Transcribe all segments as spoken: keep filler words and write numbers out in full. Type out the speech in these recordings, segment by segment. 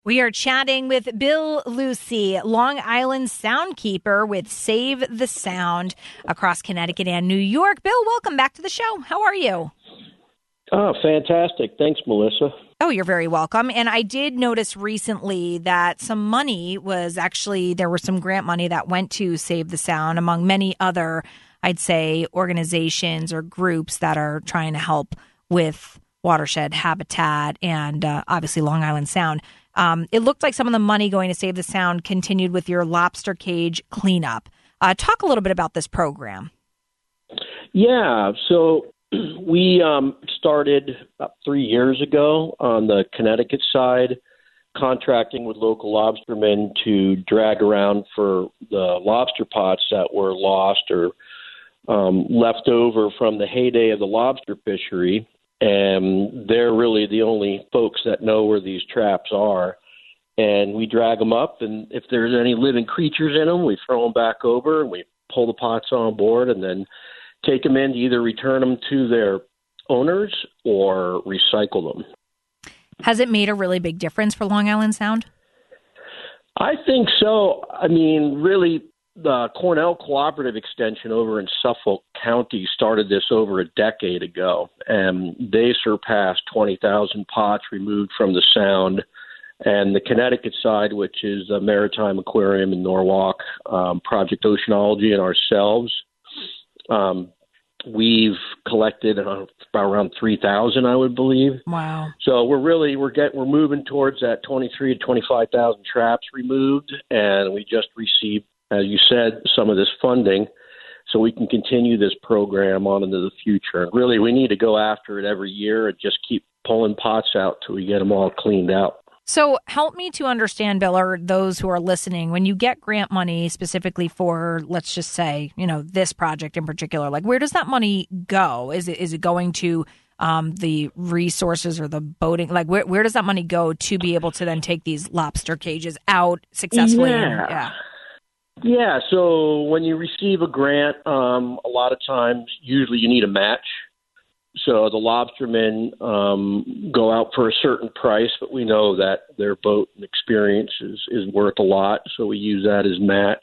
We are chatting with Bill Lucey, Long Island Soundkeeper with Save the Sound across Connecticut and New York. Bill, welcome back to the show. How are you? Oh, fantastic. Thanks, Melissa. Oh, you're very welcome. And I did notice recently that some money was actually, there was some grant money that went to Save the Sound among many other, I'd say, organizations or groups that are trying to help with watershed habitat and uh, obviously Long Island Sound. Um, it looked like some of the money going to Save the Sound continued with your lobster cage cleanup. Uh, talk a little bit about this program. Yeah, so we um, started about three years ago on the Connecticut side, contracting with local lobstermen to drag around for the lobster pots that were lost or um, left over from the heyday of the lobster fishery. And they're really the only folks that know where these traps are. And we drag them up, and if there's any living creatures in them, we throw them back over, and we pull the pots on board, and then take them in to either return them to their owners or recycle them. Has it made a really big difference for Long Island Sound? I think so. I mean, really, the Cornell Cooperative Extension over in Suffolk County started this over a decade ago, and they surpassed twenty thousand pots removed from the Sound. And the Connecticut side, which is the Maritime Aquarium in Norwalk, um, Project Oceanology, and ourselves, um, we've collected uh, around three thousand, I would believe. Wow! So we're really we're get we're moving towards that twenty-three to twenty-five thousand traps removed, and we just received, as you said, some of this funding, so we can continue this program on into the future. And really, we need to go after it every year and just keep pulling pots out till we get them all cleaned out. So help me to understand, Bill, or those who are listening, when you get grant money specifically for, let's just say, you know, this project in particular, like where does that money go? Is it is it going to um, the resources or the boating? Like where where does that money go to be able to then take these lobster cages out successfully? Yeah. And, yeah. Yeah. So when you receive a grant, um, a lot of times, usually you need a match. So the lobstermen um, go out for a certain price, but we know that their boat and experience is, is worth a lot, so we use that as match.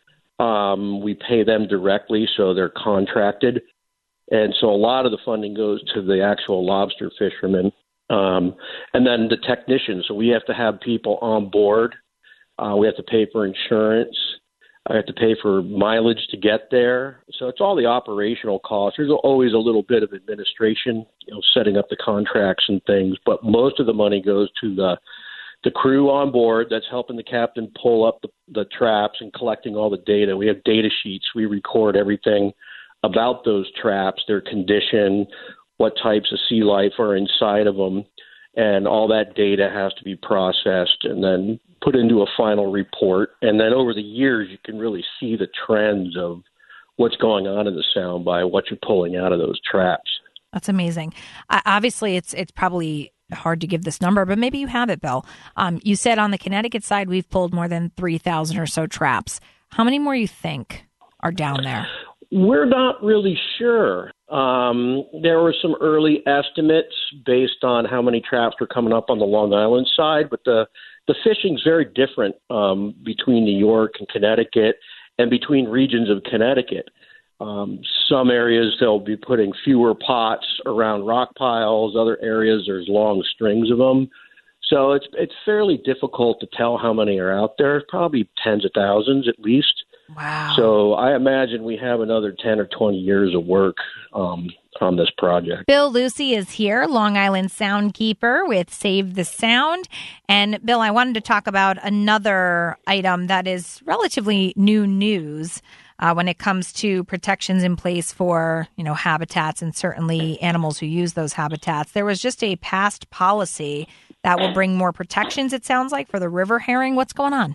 Um, we pay them directly, so they're contracted. And so a lot of the funding goes to the actual lobster fishermen. Um, and then the technicians, so we have to have people on board. Uh, we have to pay for insurance. I have to pay for mileage to get there. So it's all the operational costs. There's always a little bit of administration, you know, setting up the contracts and things, but most of the money goes to the the crew on board that's helping the captain pull up the, the traps and collecting all the data. We have data sheets. We record everything about those traps, their condition, what types of sea life are inside of them, and all that data has to be processed and then put into a final report. And then over the years, you can really see the trends of what's going on in the Sound by what you're pulling out of those traps. That's amazing. Uh, obviously, it's it's probably hard to give this number, but maybe you have it, Bill. Um, you said on the Connecticut side, we've pulled more than three thousand or so traps. How many more you think are down there? We're not really sure. Um, there were some early estimates based on how many traps were coming up on the Long Island side, but the The fishing's very different um, between New York and Connecticut and between regions of Connecticut. Um, some areas they'll be putting fewer pots around rock piles. Other areas there's long strings of them. So it's it's fairly difficult to tell how many are out there. Probably tens of thousands at least. Wow. So I imagine we have another ten or twenty years of work um, on this project. Bill Lucey is here, Long Island Soundkeeper with Save the Sound. And Bill, I wanted to talk about another item that is relatively new news uh, when it comes to protections in place for, you know, habitats and certainly animals who use those habitats. There was just a past policy that will bring more protections, it sounds like, for the river herring. What's going on?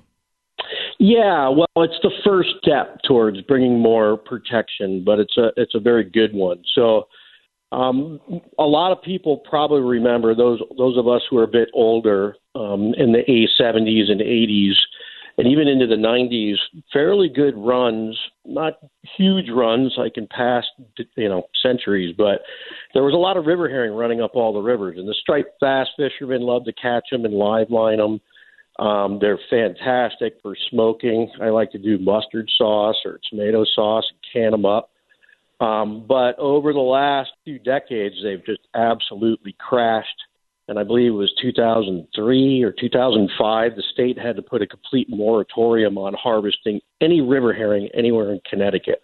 Yeah, well, it's the first step towards bringing more protection, but it's a it's a very good one. So, um, a lot of people probably remember those those of us who are a bit older um, in the seventies and eighties, and even into the nineties. Fairly good runs, not huge runs like in past you know centuries, but there was a lot of river herring running up all the rivers, and the striped bass fishermen loved to catch them and live line them. Um, they're fantastic for smoking. I like to do mustard sauce or tomato sauce and can them up. Um, but over the last few decades, they've just absolutely crashed. And I believe it was two thousand three or two thousand five, the state had to put a complete moratorium on harvesting any river herring anywhere in Connecticut.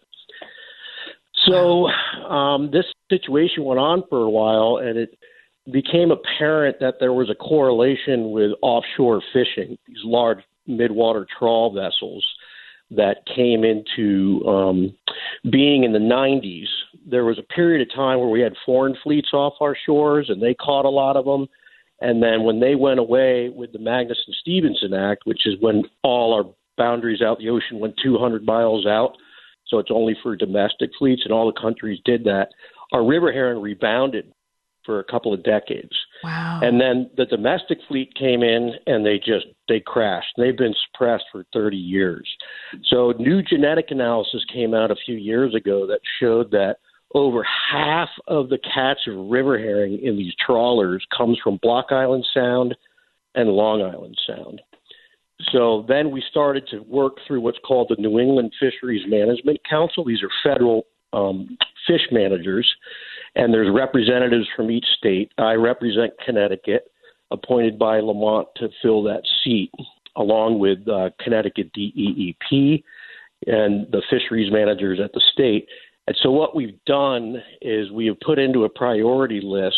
So um, this situation went on for a while, and it became apparent that there was a correlation with offshore fishing, these large midwater trawl vessels that came into um, being in the nineties. There was a period of time where we had foreign fleets off our shores, and they caught a lot of them. And then when they went away with the Magnuson-Stevenson Act, which is when all our boundaries out the ocean went two hundred miles out, so it's only for domestic fleets, and all the countries did that, our river herring rebounded for a couple of decades. Wow. And then the domestic fleet came in and they just, they crashed. They've been suppressed for thirty years. So new genetic analysis came out a few years ago that showed that over half of the catch of river herring in these trawlers comes from Block Island Sound and Long Island Sound. So then we started to work through what's called the New England Fisheries Management Council. These are federal um, fish managers, and there's representatives from each state. I represent Connecticut, appointed by Lamont to fill that seat, along with uh, Connecticut D E E P and the fisheries managers at the state. And so what we've done is we have put into a priority list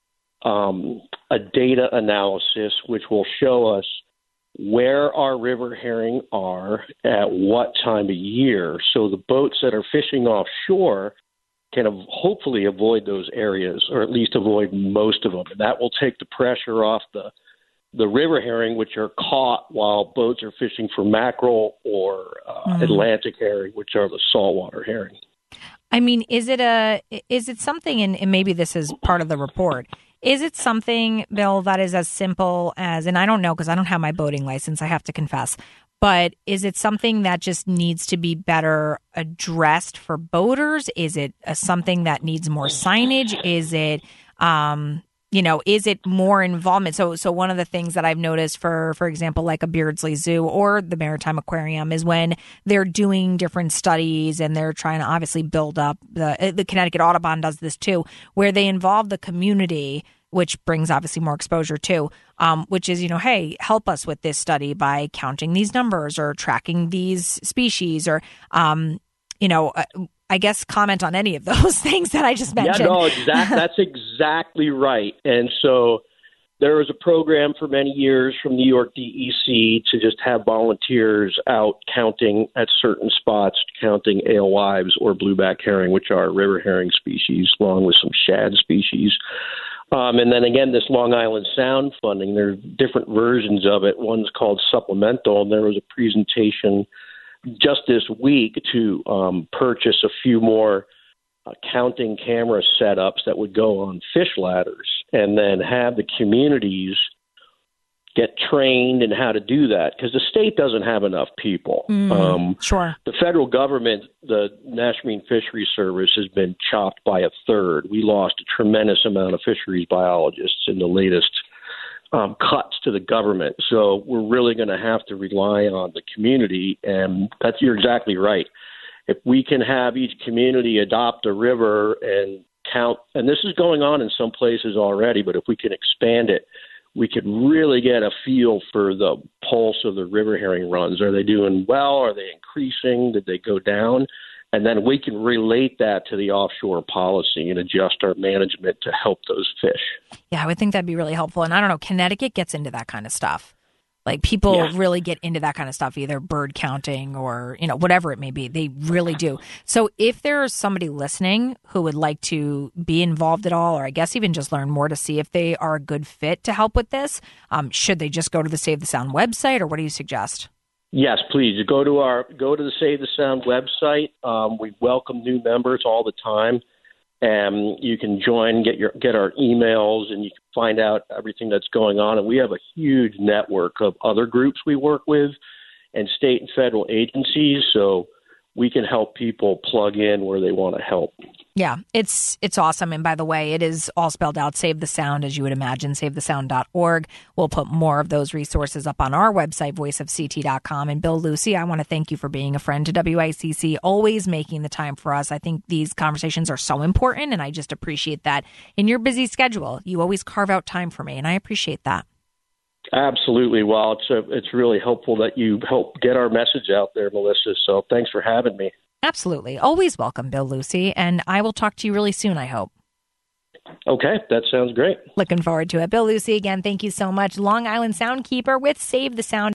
um, a data analysis which will show us where our river herring are at what time of year, so the boats that are fishing offshore can hopefully avoid those areas, or at least avoid most of them. And that will take the pressure off the the river herring, which are caught while boats are fishing for mackerel or uh, mm. Atlantic herring, which are the saltwater herring. I mean, is it a is it something, and, and maybe this is part of the report, is it something, Bill, that is as simple as, and I don't know because I don't have my boating license, I have to confess, but is it something that just needs to be better addressed for boaters? Is it a, something that needs more signage? Is it, um, you know, is it more involvement? So so one of the things that I've noticed for, for example, like a Beardsley Zoo or the Maritime Aquarium is when they're doing different studies and they're trying to obviously build up, the, the Connecticut Audubon does this too, where they involve the community, which brings obviously more exposure too, um, which is, you know, hey, help us with this study by counting these numbers or tracking these species or, um, you know, uh, I guess comment on any of those things that I just mentioned. Yeah, no, exact, that's exactly right. And so there was a program for many years from New York D E C to just have volunteers out counting at certain spots, counting alewives or blueback herring, which are river herring species, along with some shad species. Um, and then again, this Long Island Sound funding, there's different versions of it. One's called supplemental, and there was a presentation just this week to um, purchase a few more uh, counting camera setups that would go on fish ladders, and then have the communities get trained in how to do that, because the state doesn't have enough people. Mm, um, sure. The federal government, the National Marine Fisheries Service, has been chopped by a third. We lost a tremendous amount of fisheries biologists in the latest um, cuts to the government. So we're really going to have to rely on the community, and that's, you're exactly right. If we can have each community adopt a river and count, and this is going on in some places already, but if we can expand it, we could really get a feel for the pulse of the river herring runs. Are they doing well? Are they increasing? Did they go down? And then we can relate that to the offshore policy and adjust our management to help those fish. Yeah, I would think that'd be really helpful. And I don't know, Connecticut gets into that kind of stuff. Like people yeah. really get into that kind of stuff, either bird counting or, you know, whatever it may be. They really do. So if there's somebody listening who would like to be involved at all, or I guess even just learn more to see if they are a good fit to help with this, um, should they just go to the Save the Sound website, or what do you suggest? Yes, please. Go to our go to the Save the Sound website. Um, we welcome new members all the time. And you can join, get your get our emails, and you can find out everything that's going on. And we have a huge network of other groups we work with and state and federal agencies, so we can help people plug in where they want to help. Yeah, it's it's awesome. And by the way, it is all spelled out, Save the Sound, as you would imagine, save the sound dot org. We'll put more of those resources up on our website, voice of c t dot com. And Bill Lucy, I want to thank you for being a friend to W I C C, always making the time for us. I think these conversations are so important, and I just appreciate that in your busy schedule, you always carve out time for me, and I appreciate that. Absolutely. Well, it's a, it's really helpful that you help get our message out there, Melissa. So thanks for having me. Absolutely. Always welcome, Bill Lucy. And I will talk to you really soon, I hope. Okay, that sounds great. Looking forward to it. Bill Lucy, again, thank you so much. Long Island Soundkeeper with Save the Sound.